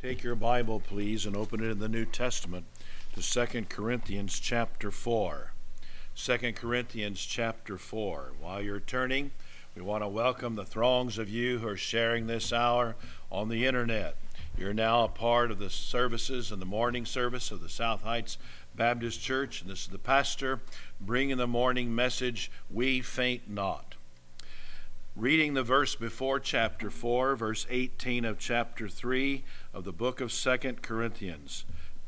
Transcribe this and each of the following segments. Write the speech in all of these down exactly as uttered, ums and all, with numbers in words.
Take your Bible, please, and open it in the New Testament to Second Corinthians chapter four. Second Corinthians chapter four. While you're turning, we want to welcome the throngs of you who are sharing this hour on the internet. You're now a part of the services and the morning service of the South Heights Baptist Church, and this is the pastor bringing the morning message, We Faint Not. Reading the verse before chapter four, verse eighteen of chapter three of the book of Second Corinthians.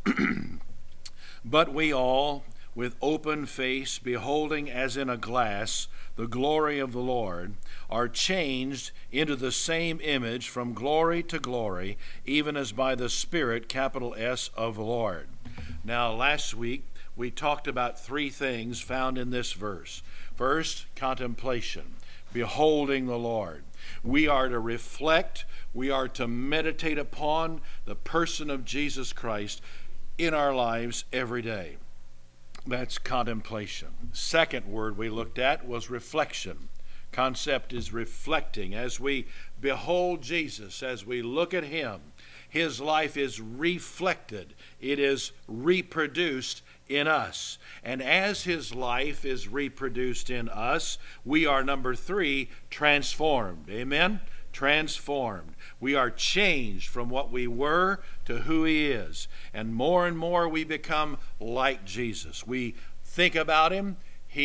But we all, with open face, beholding as in a glass the glory of the Lord, are changed into the same image from glory to glory, even as by the Spirit, capital S, of the Lord. Now, last week, we talked about three things found in this verse. First, contemplation, beholding the Lord. We are to reflect, we are to meditate upon the person of Jesus Christ in our lives every day. That's contemplation. Second word we looked at was reflection. Concept is reflecting. As we behold Jesus, as we look at him, his life is reflected. It is reproduced in us. And as his life is reproduced in us, we are, number three, transformed. Amen? Transformed. We are changed from what we were to who he is. And more and more we become like Jesus. We think about him.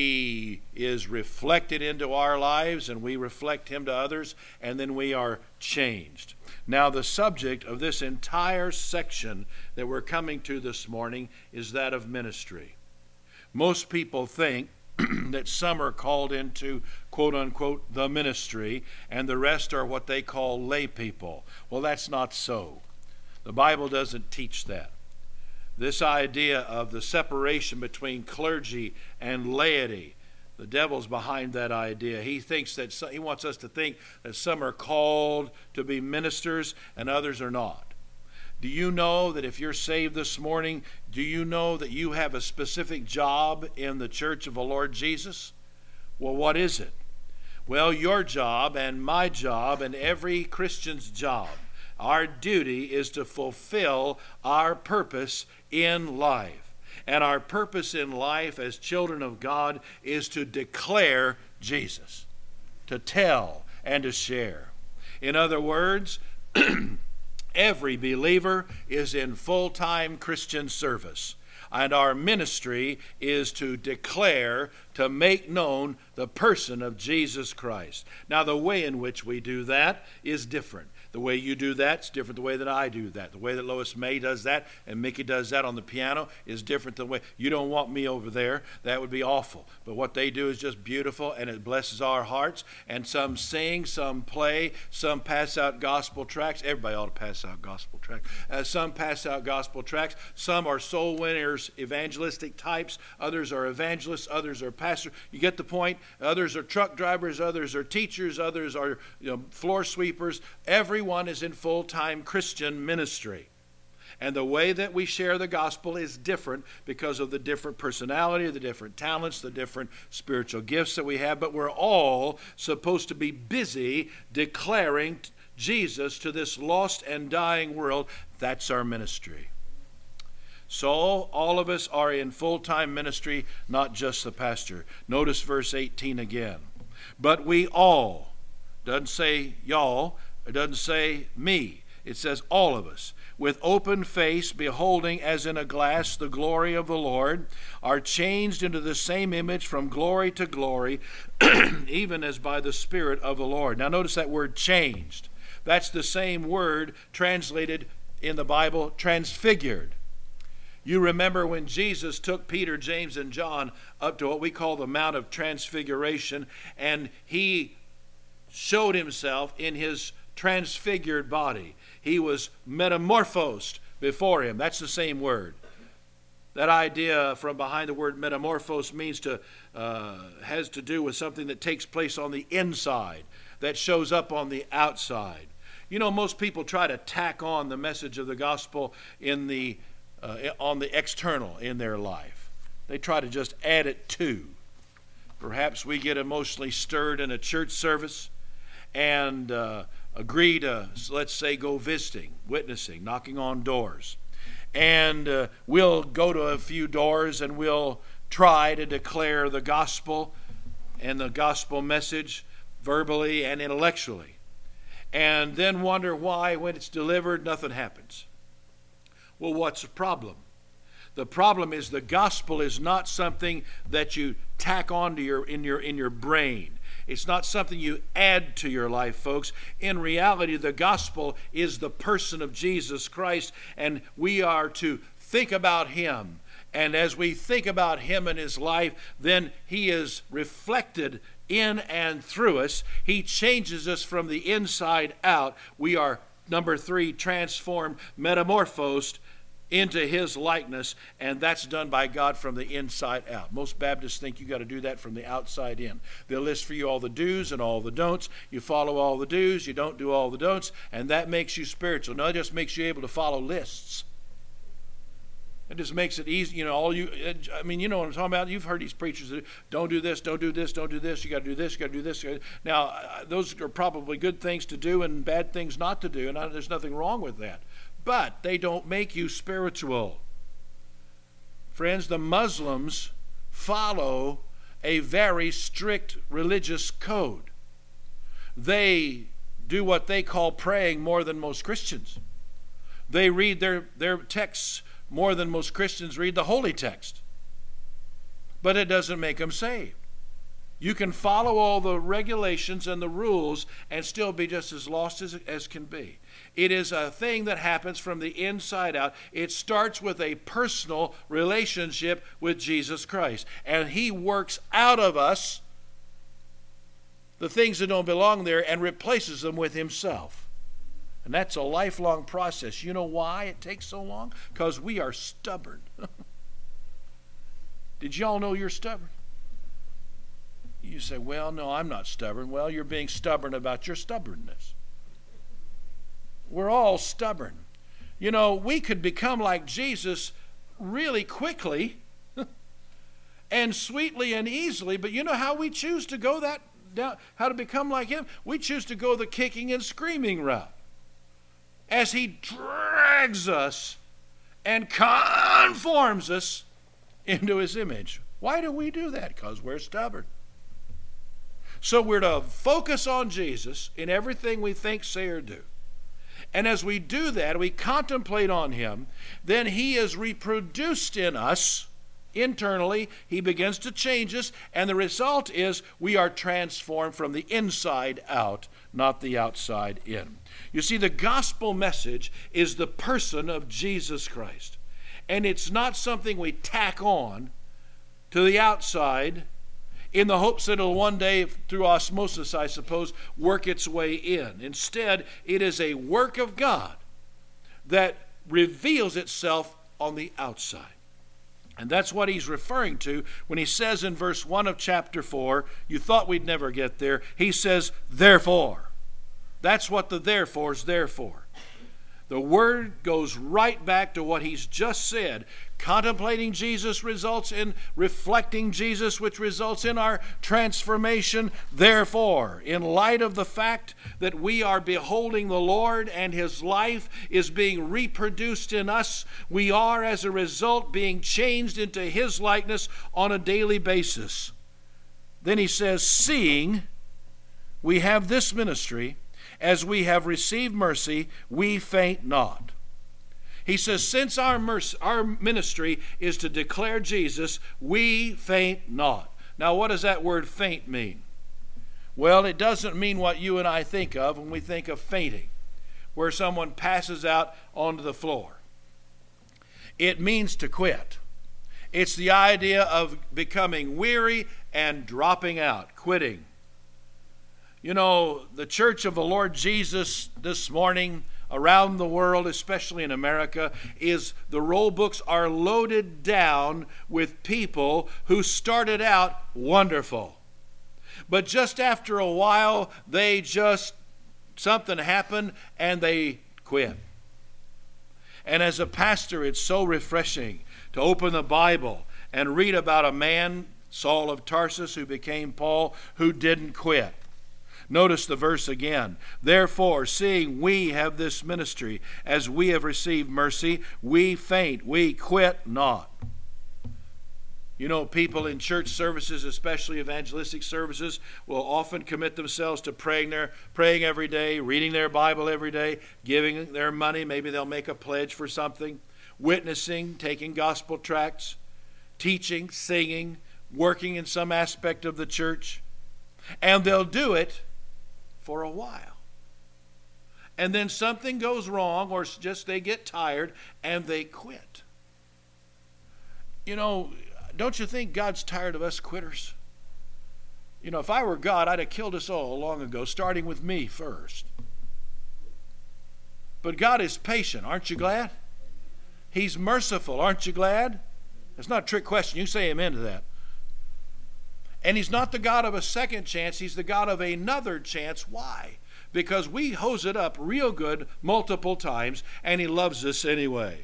He is reflected into our lives, and we reflect him to others, and then we are changed. Now, the subject of this entire section that we're coming to this morning is that of ministry. Most people think that some are called into, quote unquote, the ministry, and the rest are what they call lay people. Well, that's not so. The Bible doesn't teach that. This idea of the separation between clergy and laity, the devil's behind that idea. He thinks that some, he wants us to think that some are called to be ministers and others are not. Do you know that if you're saved this morning, do you know that you have a specific job in the church of the Lord Jesus? Well, what is it? Well, your job and my job and every Christian's job, our duty is to fulfill our purpose in life. And our purpose in life as children of God is to declare Jesus, to tell and to share. In other words, every believer is in full-time Christian service. And our ministry is to declare, to make known the person of Jesus Christ. Now, the way in which we do that is different. The way you do that is different the way that I do that. The way that Lois May does that and Mickey does that on the piano is different than the way. You don't want me over there. That would be awful. But what they do is just beautiful, and it blesses our hearts. And some sing, some play, some pass out gospel tracts. Everybody ought to pass out gospel tracts. Uh, some pass out gospel tracts. Some are soul winners, evangelistic types. Others are evangelists. Others are pastors. You get the point? Others are truck drivers. Others are teachers. Others are you know, floor sweepers. Every Everyone is in full-time Christian ministry. And the way that we share the gospel is different because of the different personality, the different talents, the different spiritual gifts that we have. But we're all supposed to be busy declaring Jesus to this lost and dying world. That's our ministry. So all of us are in full-time ministry, not just the pastor. Notice verse eighteen again. But we all, doesn't say y'all, it doesn't say me. It says all of us, with open face, beholding as in a glass the glory of the Lord, are changed into the same image from glory to glory, even as by the Spirit of the Lord. Now notice that word changed. That's the same word translated in the Bible, transfigured. You remember when Jesus took Peter, James, and John up to what we call the Mount of Transfiguration, and he showed himself in his transfigured body. He was metamorphosed before him. That's the same word. That idea from behind the word metamorphose means to uh, has to do with something that takes place on the inside, that shows up on the outside. You know, most people try to tack on the message of the gospel in the uh, on the external in their life. They try to just add it to. Perhaps we get emotionally stirred in a church service, and uh, agree to, let's say, go visiting, witnessing, knocking on doors. And uh, we'll go to a few doors and we'll try to declare the gospel and the gospel message verbally and intellectually. And then wonder why, when it's delivered, nothing happens. Well, what's the problem? The problem is the gospel is not something that you tack onto your in your in your brain. It's not something you add to your life, folks. In reality, the gospel is the person of Jesus Christ, and we are to think about him. And as we think about him and his life, then he is reflected in and through us. He changes us from the inside out. We are, number three, transformed, metamorphosed into his likeness, and that's done by God from the inside out. Most Baptists think you got to do that from the outside in. They'll list for you all the do's and all the don'ts. You follow all the do's, you don't do all the don'ts, and that makes you spiritual. No, it just makes you able to follow lists. It just makes it easy. You know, all you, I mean, you know what I'm talking about. You've heard these preachers that don't do this, don't do this, don't do this. You got to do this, you got to do this. Now, those are probably good things to do and bad things not to do, and there's nothing wrong with that. But they don't make you spiritual. Friends, the Muslims follow a very strict religious code. They do what they call praying more than most Christians. They read their, their texts more than most Christians read the holy text. But it doesn't make them saved. You can follow all the regulations and the rules and still be just as lost as, as can be. It is a thing that happens from the inside out. It starts with a personal relationship with Jesus Christ. And he works out of us the things that don't belong there and replaces them with himself. And that's a lifelong process. You know why it takes so long? Because we are stubborn. Did y'all know you're stubborn? You say, well, no, I'm not stubborn. Well, you're being stubborn about your stubbornness. We're all stubborn. You know, we could become like Jesus really quickly and sweetly and easily, but you know how we choose to go that down, how to become like him? We choose to go the kicking and screaming route. As he drags us and conforms us into his image. Why do we do that? Because we're stubborn. So we're to focus on Jesus in everything we think, say, or do. And as we do that, we contemplate on him, then he is reproduced in us internally. He begins to change us, and the result is we are transformed from the inside out, not the outside in. You see, the gospel message is the person of Jesus Christ. And it's not something we tack on to the outside in the hopes that it'll one day, through osmosis, I suppose, work its way in. Instead, it is a work of God that reveals itself on the outside. And that's what he's referring to when he says in verse one of chapter four, you thought we'd never get there, he says, therefore. That's what the therefore is there for. The word goes right back to what he's just said. Contemplating Jesus results in reflecting Jesus, which results in our transformation. Therefore, in light of the fact that we are beholding the Lord and his life is being reproduced in us, we are, as a result, being changed into his likeness on a daily basis. Then he says, seeing we have this ministry, as we have received mercy, we faint not. He says, since our mercy, our ministry is to declare Jesus, we faint not. Now, what does that word faint mean? Well, it doesn't mean what you and I think of when we think of fainting, where someone passes out onto the floor. It means to quit. It's the idea of becoming weary and dropping out, quitting. You know, the Church of the Lord Jesus this morning around the world, especially in America, is the roll books are loaded down with people who started out wonderful. But just after a while, they just, something happened and they quit. And as a pastor, it's so refreshing to open the Bible and read about a man, Saul of Tarsus, who became Paul, who didn't quit. Notice the verse again. Therefore, seeing we have this ministry, as we have received mercy, we faint, we quit not. You know, people in church services, especially evangelistic services, will often commit themselves to praying their, praying every day, reading their Bible every day, giving their money. Maybe they'll make a pledge for something, witnessing, taking gospel tracts, teaching, singing, working in some aspect of the church. And they'll do it for a while. And then something goes wrong, or just they get tired and they quit. You know, don't you think God's tired of us quitters? You know, if I were God, I'd have killed us all long ago, starting with me first. But God is patient. Aren't you glad? He's merciful. Aren't you glad? That's not a trick question. You say amen to that. And He's not the God of a second chance. He's the God of another chance. Why? Because we hose it up real good multiple times, and He loves us anyway.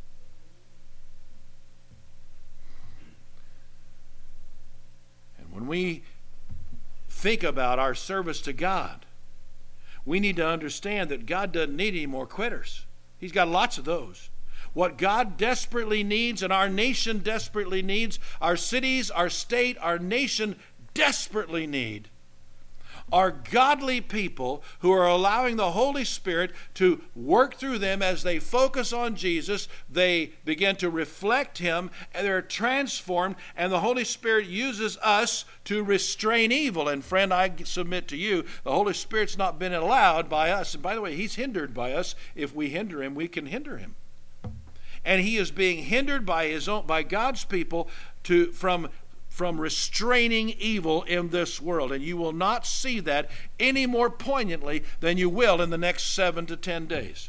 And when we think about our service to God, we need to understand that God doesn't need any more quitters. He's got lots of those. What God desperately needs, and our nation desperately needs, our cities, our state, our nation desperately need, are godly people who are allowing the Holy Spirit to work through them as they focus on Jesus. They begin to reflect Him, and they're transformed, and the Holy Spirit uses us to restrain evil. And friend, I submit to you, the Holy Spirit's not been allowed by us. And by the way, He's hindered by us. If we hinder Him, we can hinder Him. And He is being hindered by his own, by God's people to from, from restraining evil in this world. And you will not see that any more poignantly than you will in the next seven to ten days.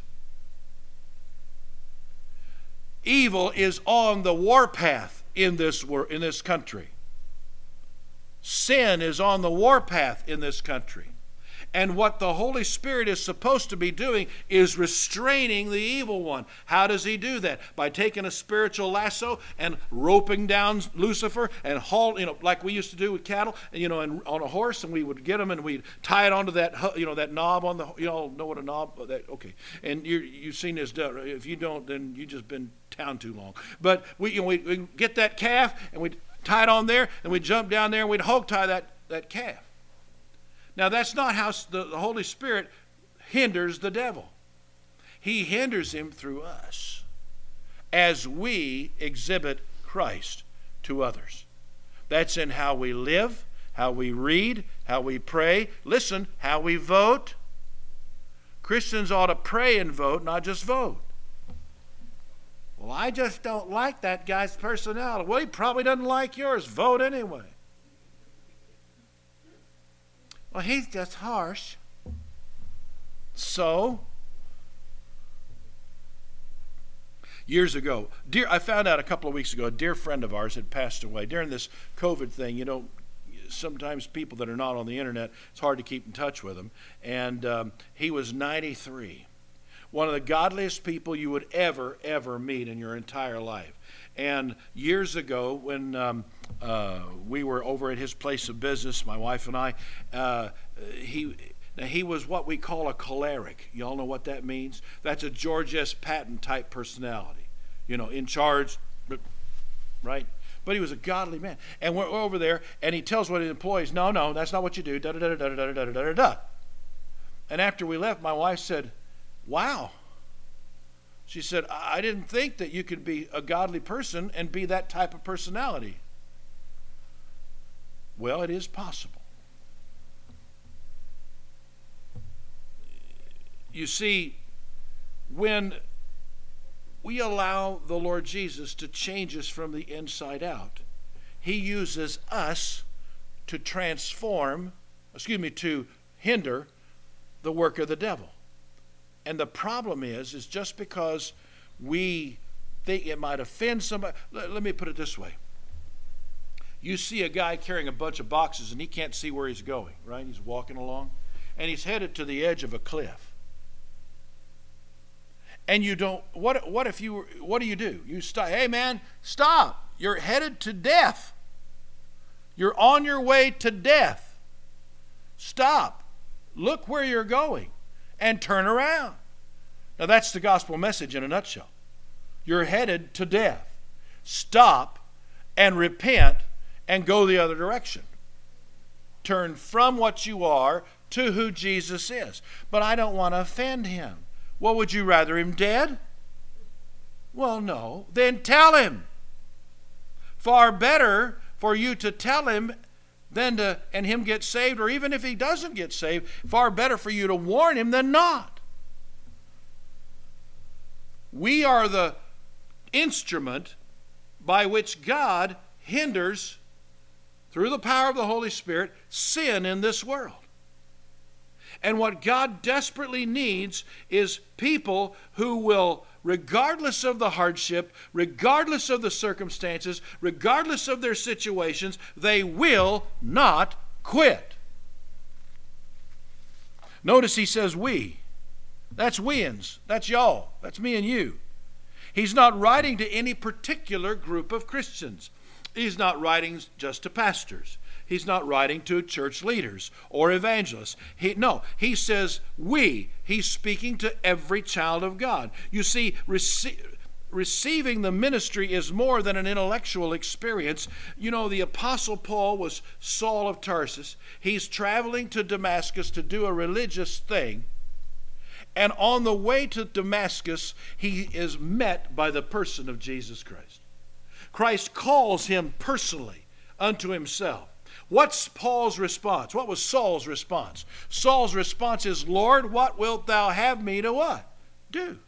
Evil is on the warpath in this wor- in this country. Sin is on the warpath in this country. And what the Holy Spirit is supposed to be doing is restraining the evil one. How does He do that? By taking a spiritual lasso and roping down Lucifer and haul, you know, like we used to do with cattle, you know, and on a horse, and we would get them and we'd tie it onto that, you know, that knob on the, you all know what a knob, that, okay. And you you've seen this done. If you don't, then you've just been town too long. But we, you know, we we get that calf and we'd tie it on there, and we'd jump down there and we'd hog tie that that calf. Now, that's not how the Holy Spirit hinders the devil. He hinders him through us as we exhibit Christ to others. That's in how we live, how we read, how we pray. Listen, how we vote. Christians ought to pray and vote, not just vote. Well, I just don't like that guy's personality. Well, he probably doesn't like yours. Vote anyway. Well, he's just harsh. So, years ago, dear, I found out a couple of weeks ago, a dear friend of ours had passed away. During this COVID thing, you know, sometimes people that are not on the internet, it's hard to keep in touch with them. And um, he was ninety-three. One of the godliest people you would ever, ever meet in your entire life. And years ago, when um, uh, we were over at his place of business, my wife and I, uh, he now he was what we call a choleric. Y'all know what that means? That's a George S. Patton type personality. You know, in charge, right? But he was a godly man. And we're over there, and he tells one of his employees, no, no, that's not what you do, da-da-da-da-da-da-da-da-da-da. And after we left, my wife said, wow. She said, I didn't think that you could be a godly person and be that type of personality. Well, it is possible. You see, when we allow the Lord Jesus to change us from the inside out, He uses us to transform, excuse me, to hinder the work of the devil. And the problem is, is just because we think it might offend somebody. Let, let me put it this way. You see a guy carrying a bunch of boxes and he can't see where he's going, right? He's walking along and he's headed to the edge of a cliff. And you don't, what, what if you, what do you do? You stop, hey man, stop. You're headed to death. You're on your way to death. Stop. look where you're going and turn around. Now that's the gospel message in a nutshell. You're headed to death. Stop and repent and go the other direction. Turn from what you are to who Jesus is. But I don't want to offend him. Well, would you rather him dead? Well, no. Then tell him. Far better for you to tell him than to, and him get saved, or even if he doesn't get saved, far better for you to warn him than not. We are the instrument by which God hinders, through the power of the Holy Spirit, sin in this world. And what God desperately needs is people who will, regardless of the hardship, regardless of the circumstances, regardless of their situations, they will not quit. Notice he says we. That's weans. That's y'all. That's me and you. He's not writing to any particular group of Christians. He's not writing just to pastors. He's not writing to church leaders or evangelists. He, no, he says we. He's speaking to every child of God. You see, rece- receiving the ministry is more than an intellectual experience. You know, the Apostle Paul was Saul of Tarsus. He's traveling to Damascus to do a religious thing. And on the way to Damascus, he is met by the person of Jesus Christ. Christ calls him personally unto himself. What's Paul's response? What was Saul's response? Saul's response is, Lord, what wilt thou have me to what? Do.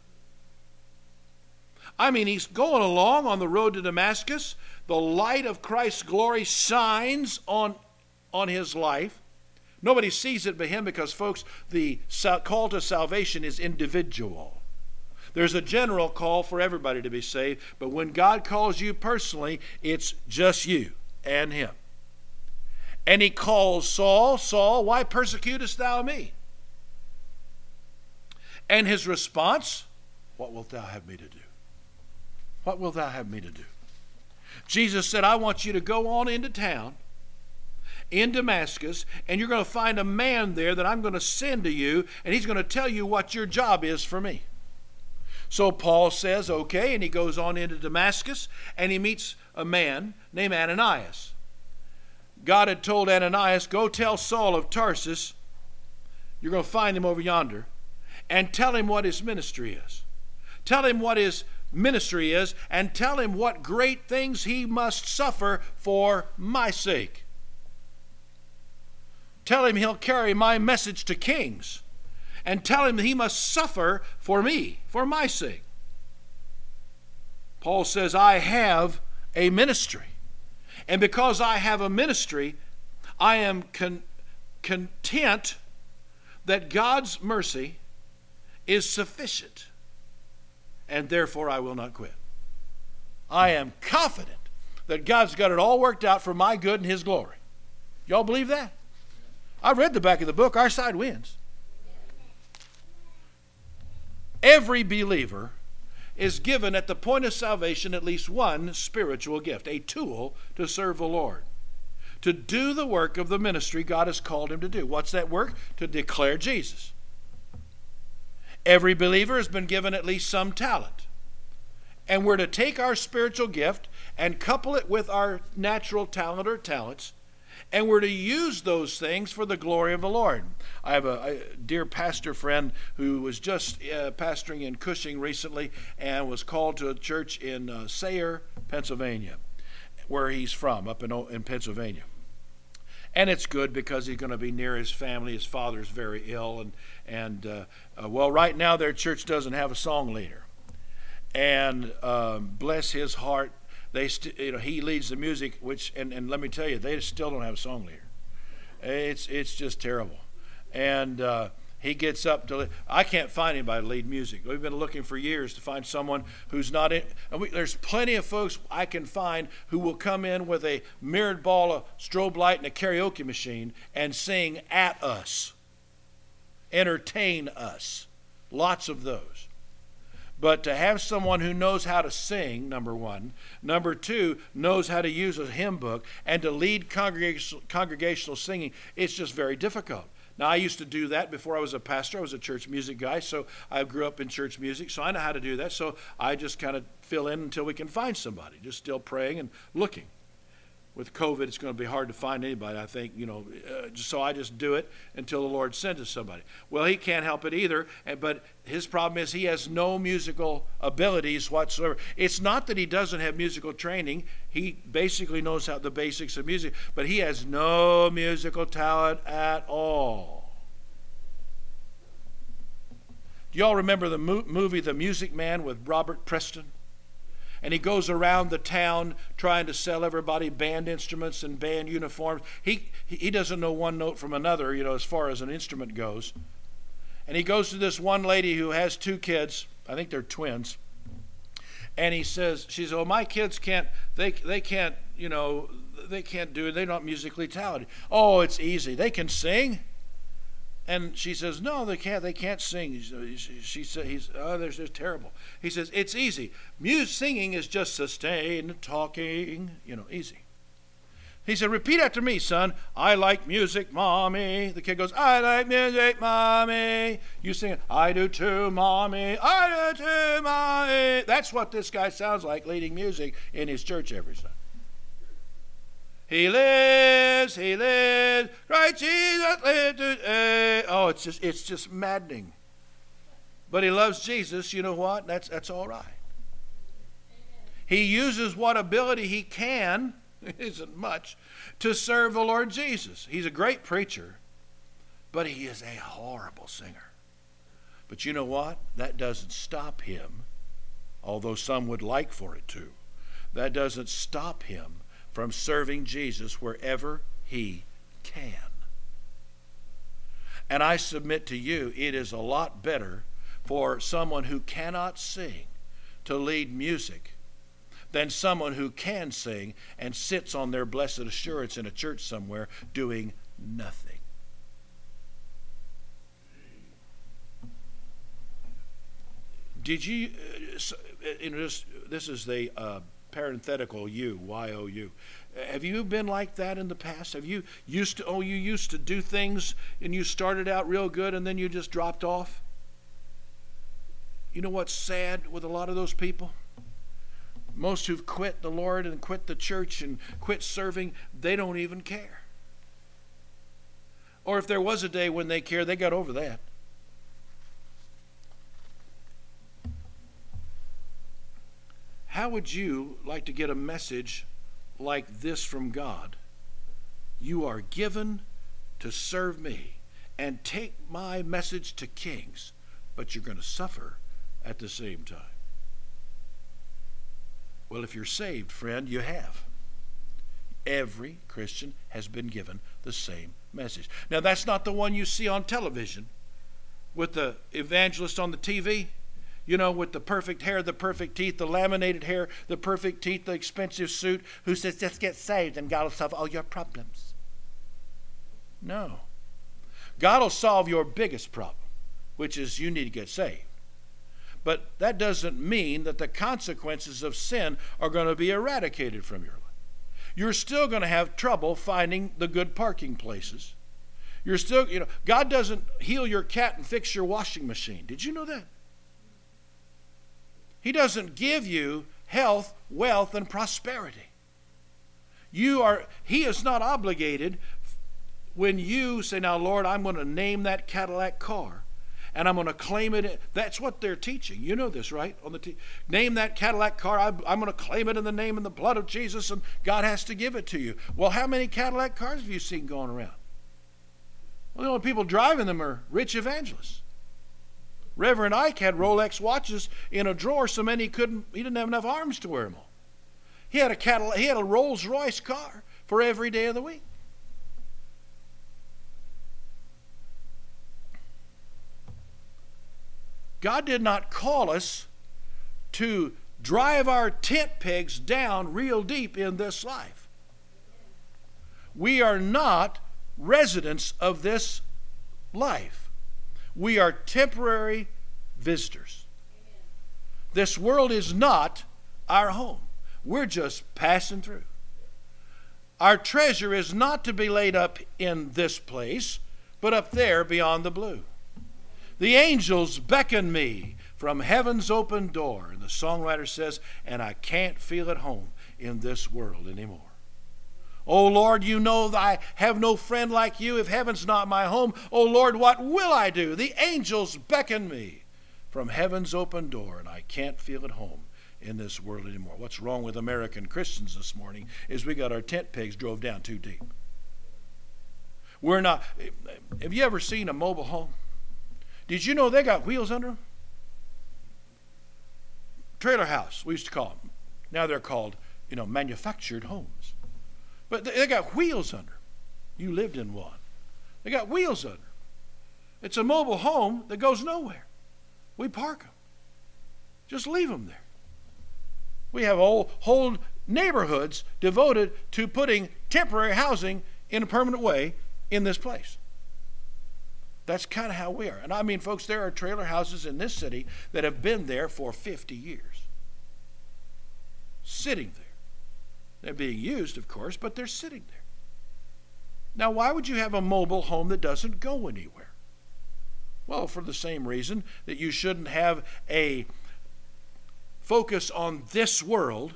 I mean, he's going along on the road to Damascus. The light of Christ's glory shines on, on his life. Nobody sees it but him because, folks, the call to salvation is individual. There's a general call for everybody to be saved, but when God calls you personally, it's just you and him. And he calls Saul, Saul, why persecutest thou me? And his response, what wilt thou have me to do? What wilt thou have me to do? Jesus said, I want you to go on into town, in Damascus, and you're going to find a man there that I'm going to send to you, and he's going to tell you what your job is for me. So Paul says, okay, and he goes on into Damascus, and he meets a man named Ananias. God had told Ananias, go tell Saul of Tarsus, you're going to find him over yonder, and tell him what his ministry is. Tell him what his ministry is, and tell him what great things he must suffer for my sake. Tell him he'll carry my message to kings, and tell him that he must suffer for me, for my sake. Paul says, I have a ministry. And because I have a ministry, I am con- content that God's mercy is sufficient, and therefore I will not quit. I am confident that God's got it all worked out for my good and his glory. Y'all believe that? I read the back of the book. Our side wins. Every believer is given at the point of salvation at least one spiritual gift, a tool to serve the Lord, to do the work of the ministry God has called him to do. What's that work? To declare Jesus. Every believer has been given at least some talent. And we're to take our spiritual gift and couple it with our natural talent or talents, and we're to use those things for the glory of the Lord. I have a, a dear pastor friend who was just uh, pastoring in Cushing recently and was called to a church in uh, Sayre, Pennsylvania, where he's from, up in, in Pennsylvania. And it's good because he's going to be near his family. His father's very ill. And, and uh, uh, well, right now their church doesn't have a song leader. And um, bless his heart, They, st- you know, he leads the music, which, and, and let me tell you, they still don't have a song leader. It's it's just terrible, and uh, he gets up to. Lead. I can't find anybody to lead music. We've been looking for years to find someone who's not in. And we, there's plenty of folks I can find who will come in with a mirrored ball of strobe light and a karaoke machine and sing at us, entertain us. Lots of those. But to have someone who knows how to sing, number one. Number two, knows how to use a hymn book and to lead congregational, congregational singing, it's just very difficult. Now, I used to do that before I was a pastor. I was a church music guy, so I grew up in church music, so I know how to do that. So I just kind of fill in until we can find somebody, just still praying and looking. With COVID, it's going to be hard to find anybody, I think, you know, uh, so I just do it until the Lord sends us somebody. Well, he can't help it either, but his problem is he has no musical abilities whatsoever. It's not that he doesn't have musical training. He basically knows how the basics of music, but he has no musical talent at all. Do y'all remember the mo- movie The Music Man with Robert Preston? And he goes around the town trying to sell everybody band instruments and band uniforms. He he doesn't know one note from another, you know, as far as an instrument goes. And he goes to this one lady who has two kids. I think they're twins. And he says, she says, "Oh, my kids can't, they they can't, you know, they can't do it. They're not musically talented." "Oh, it's easy. They can sing." And she says, "No, they can't. They can't sing." She said, "He's oh, they're just terrible." He says, "It's easy. Music singing is just sustained talking, you know, easy." He said, "Repeat after me, son. I like music, mommy." The kid goes, "I like music, mommy." You sing, "I do too, mommy. I do too, mommy." That's what this guy sounds like leading music in his church every Sunday. He lives, he lives, Christ Jesus lives today. Oh, it's just it's just maddening. But he loves Jesus, you know what? That's that's all right. He uses what ability he can, it isn't much, to serve the Lord Jesus. He's a great preacher, but he is a horrible singer. But you know what? That doesn't stop him, although some would like for it to. That doesn't stop him from serving Jesus wherever he can. And I submit to you, it is a lot better for someone who cannot sing to lead music than someone who can sing and sits on their blessed assurance in a church somewhere doing nothing. Did you, uh, you know, this, this is the uh, parenthetical you, Y O U. Have you been like that in the past? Have you used to, oh, you used to do things and you started out real good and then you just dropped off? You know what's sad with a lot of those people? Most who've quit the Lord and quit the church and quit serving, they don't even care. Or if there was a day when they cared, they got over that. How would you like to get a message like this from God? You are given to serve me and take my message to kings, but you're going to suffer at the same time. Well, if you're saved, friend, you have. Every Christian has been given the same message. Now, that's not the one you see on television with the evangelist on the T V. You know, with the perfect hair, the perfect teeth, the laminated hair, the perfect teeth, the expensive suit, who says, just get saved and God will solve all your problems. No. God will solve your biggest problem, which is you need to get saved. But that doesn't mean that the consequences of sin are going to be eradicated from your life. You're still going to have trouble finding the good parking places. You're still, you know, God doesn't heal your cat and fix your washing machine. Did you know that? He doesn't give you health, wealth, and prosperity. You are, he is not obligated when you say, now, Lord, I'm going to name that Cadillac car, and I'm going to claim it. That's what they're teaching. You know this, right? On the t- Name that Cadillac car. I'm, I'm going to claim it in the name and the blood of Jesus, and God has to give it to you. Well, how many Cadillac cars have you seen going around? Well, the only people driving them are rich evangelists. Reverend Ike had Rolex watches in a drawer so many he couldn't, he didn't have enough arms to wear them all. He had a Cadillac, he had a Rolls Royce car for every day of the week. God did not call us to drive our tent pegs down real deep in this life. We are not residents of this life. We are temporary visitors. Amen. This world is not our home. We're just passing through. Our treasure is not to be laid up in this place, but up there beyond the blue. The angels beckon me from heaven's open door. And the songwriter says, and I can't feel at home in this world anymore. Oh Lord, you know that I have no friend like you if heaven's not my home. Oh Lord, what will I do? The angels beckon me from heaven's open door, and I can't feel at home in this world anymore. What's wrong with American Christians this morning is we got our tent pegs drove down too deep. We're not. Have you ever seen a mobile home? Did you know they got wheels under them? Trailer house, we used to call them. Now they're called, you know, manufactured homes. But they got wheels under them. You lived in one. They got wheels under them. It's a mobile home that goes nowhere. We park them. Just leave them there. We have whole, whole neighborhoods devoted to putting temporary housing in a permanent way in this place. That's kind of how we are. And I mean, folks, there are trailer houses in this city that have been there for fifty years. Sitting there. They're being used, of course, but they're sitting there. Now, why would you have a mobile home that doesn't go anywhere? Well, for the same reason that you shouldn't have a focus on this world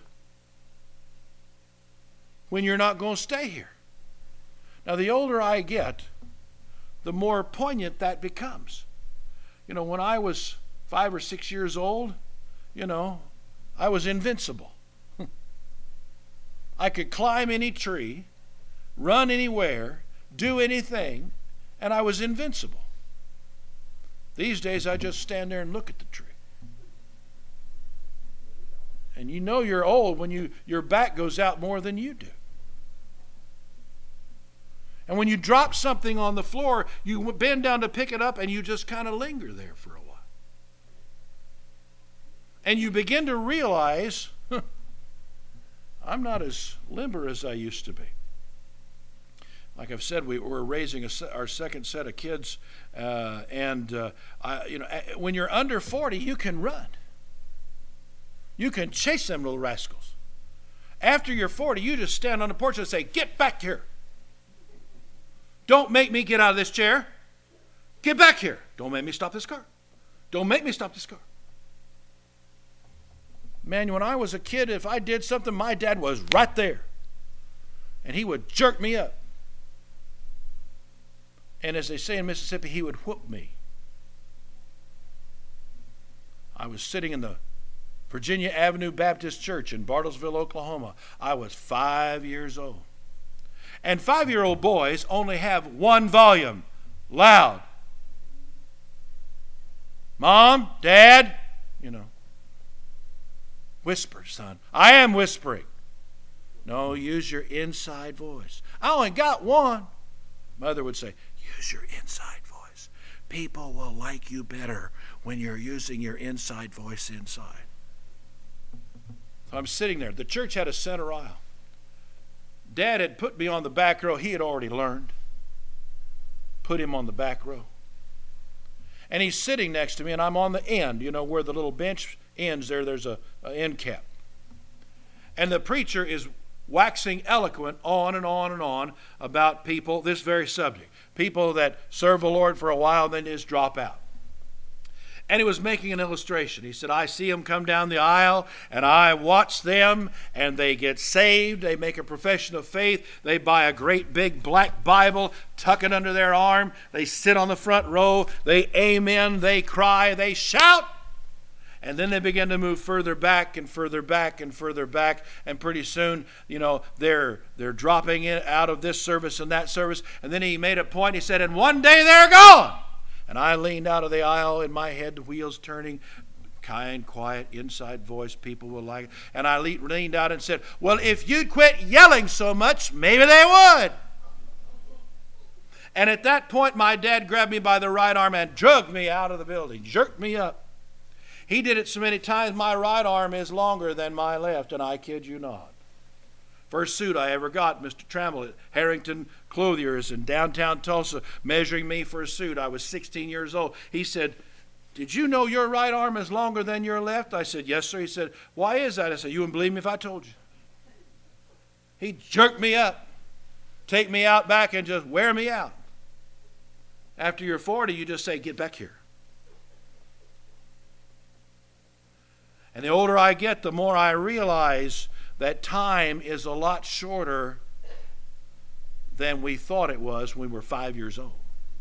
when you're not going to stay here. Now, the older I get, the more poignant that becomes. You know, when I was five or six years old, you know, I was invincible. I could climb any tree, run anywhere, do anything, and I was invincible. These days, I just stand there and look at the tree. And you know you're old when you your back goes out more than you do. And when you drop something on the floor, you bend down to pick it up and you just kind of linger there for a while. And you begin to realize, huh, I'm not as limber as I used to be. Like I've said, we, we're raising a, our second set of kids, uh, and uh, I, you know, when you're under forty, you can run. You can chase them little rascals. After you're forty, you just stand on the porch and say, "Get back here! Don't make me get out of this chair. Get back here! Don't make me stop this car. Don't make me stop this car." Man, when I was a kid, if I did something, my dad was right there. And he would jerk me up. And as they say in Mississippi, he would whoop me. I was sitting in the Virginia Avenue Baptist Church in Bartlesville, Oklahoma. I was five years old. And five-year-old boys only have one volume, loud. Mom, Dad, you know. Whisper, son. I am whispering. No, use your inside voice. I only got one. Mother would say, use your inside voice. People will like you better when you're using your inside voice inside. So I'm sitting there. The church had a center aisle. Dad had put me on the back row. He had already learned. Put him on the back row. And he's sitting next to me, and I'm on the end, you know, where the little bench ends there, there's a, a end cap. And the preacher is waxing eloquent on and on and on about people, this very subject. People that serve the Lord for a while and then just drop out. And he was making an illustration. He said, I see them come down the aisle, and I watch them, and they get saved. They make a profession of faith. They buy a great big black Bible, tuck it under their arm. They sit on the front row. They amen. They cry. They shout. And then they begin to move further back and further back and further back. And pretty soon, you know, they're they're dropping in out of this service and that service. And then he made a point. He said, and one day they're gone. And I leaned out of the aisle, in my head, the wheels turning, kind, quiet, inside voice, people will like it. And I leaned out and said, well, if you'd quit yelling so much, maybe they would. And at that point, my dad grabbed me by the right arm and dragged me out of the building, jerked me up. He did it so many times, my right arm is longer than my left, and I kid you not. First suit I ever got, Mister Trammell at Harrington Clothiers in downtown Tulsa, measuring me for a suit. I was sixteen years old. He said, did you know your right arm is longer than your left? I said, yes, sir. He said, why is that? I said, you wouldn't believe me if I told you. He jerked me up, take me out back, and just wear me out. After you're forty, you just say, get back here. And the older I get, the more I realize that time is a lot shorter than we thought it was when we were five years old.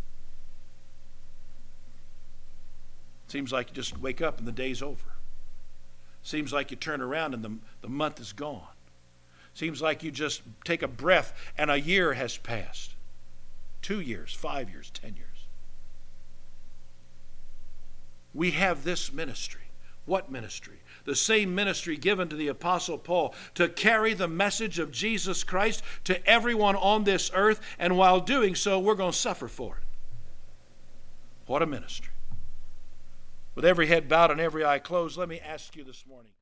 Seems like you just wake up and the day's over. Seems like you turn around and the, the month is gone. Seems like you just take a breath and a year has passed. Two years, five years, ten years. We have this ministry. What ministry? The same ministry given to the Apostle Paul to carry the message of Jesus Christ to everyone on this earth, and while doing so, we're going to suffer for it. What a ministry. With every head bowed and every eye closed, let me ask you this morning.